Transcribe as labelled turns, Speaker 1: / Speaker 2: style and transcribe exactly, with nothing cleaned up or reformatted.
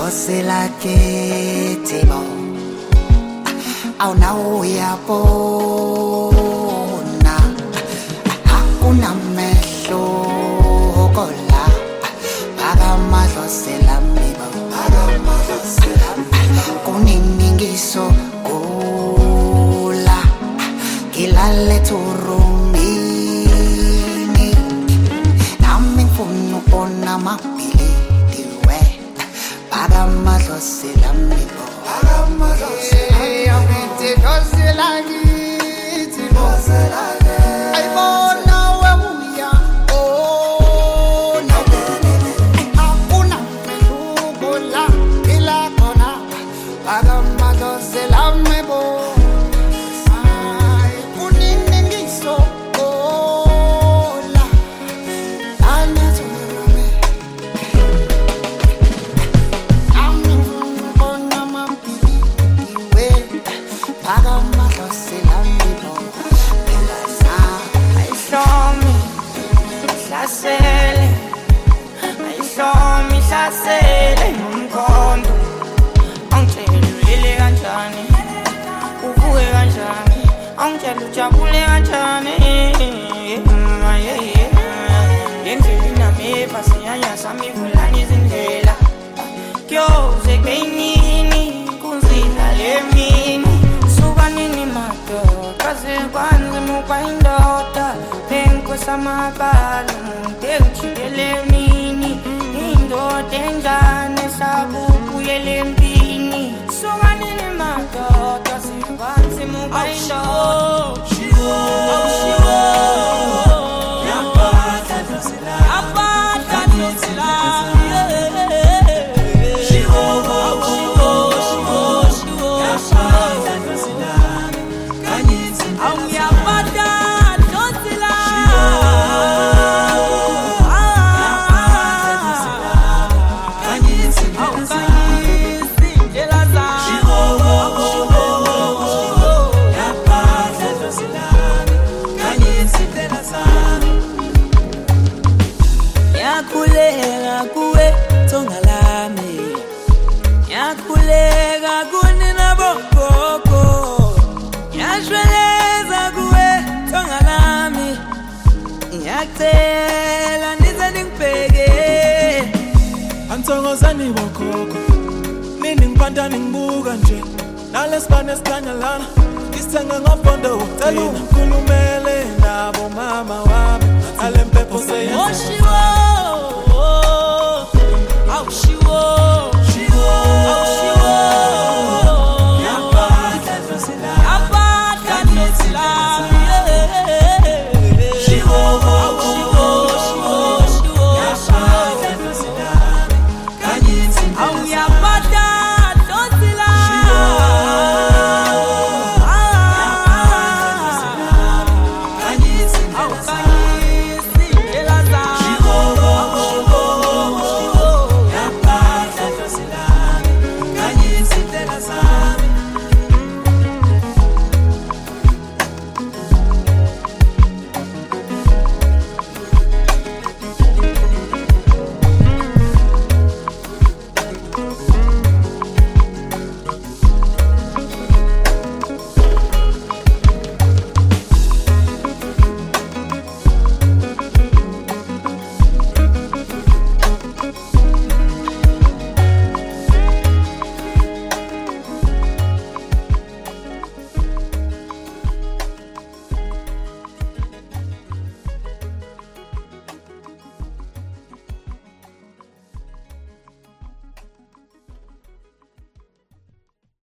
Speaker 1: Dlozi lakithi bo awunawo uyabona akunamehlo kola bakamadlozi lami bo bakamadlozi lami kuningingiso kula ngilale turumini nami ngifuna ukubona amabhilidi we bakamadlozi lami bo bakamadlozi lami dlozi lakithi dlozi lakithi ayibona webuya ona akuna mehluko la ila khona bakamadlozi lami bo
Speaker 2: Hlasele, ayihlomi hlasele ngomkhondo angitshela ulele kanjani uvuke kanjani angitshela ujabule kanjani yendlela inameva siyanya sami vulani izindlela kuyoze kuyinini kunzima lemini suka nini madoda kaze kwanzima ukwayindoda samabalo umuntu engijikele mini indoda enjani esabukuyele empini suka nini madoda sikwanzima ukwayindoda shiwo shiwo yaphatha dlozi lami yaphatha dlozi lami shiwo shiwo shiwo shiwo yaphatha dlozi lami kanyithi awuyaphatha dlozi lami
Speaker 3: Yakulega kuwe tonga lami Yakulega kunina bokoko Yashweleza kuwe tonga lami Ngiyacela nize ningibheke
Speaker 4: Antongozani bokoko Nini ngipanda ningibuka nje Nalesibane esikhanya lana Ngisithenga ngopondo Cela ungikhulumele nabo mama wami Ale mpepho seyenza
Speaker 3: Oshiwo